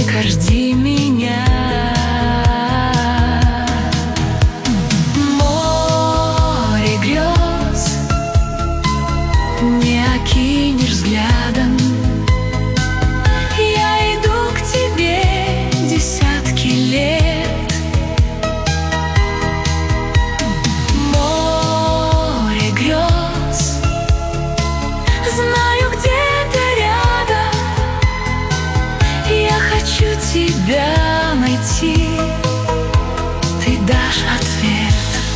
только жди меня. Море грез не окинешь взглядом. Я иду к тебе десятки лет. Море грез, знаю, где-то рядом. Я хочу тебя найти, ты дашь ответ.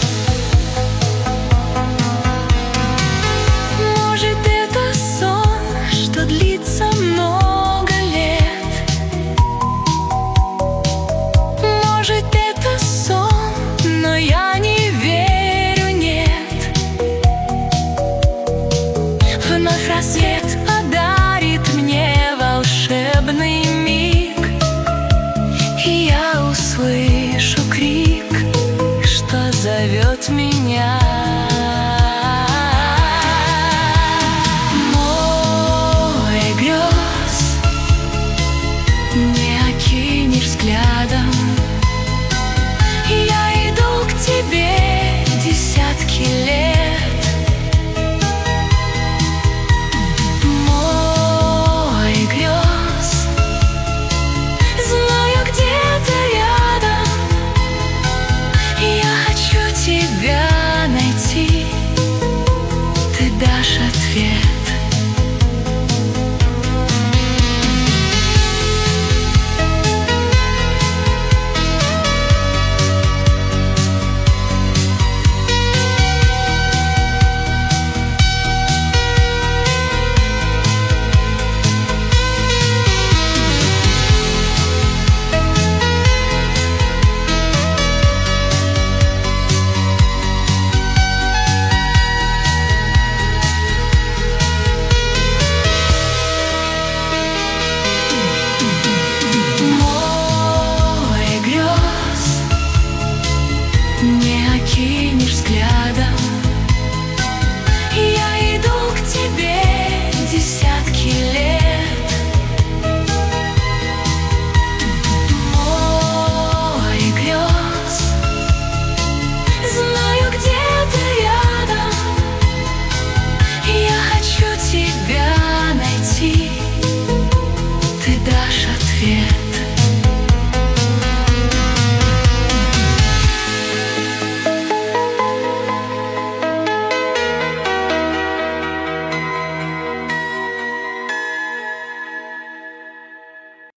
Может, это сон, что длится много лет. Может, это сон, но я не верю, нет. Вновь рассвет одарит мне волшебный миг, и я услышу крик, что зовет меня. Море грез не окинешь взглядом.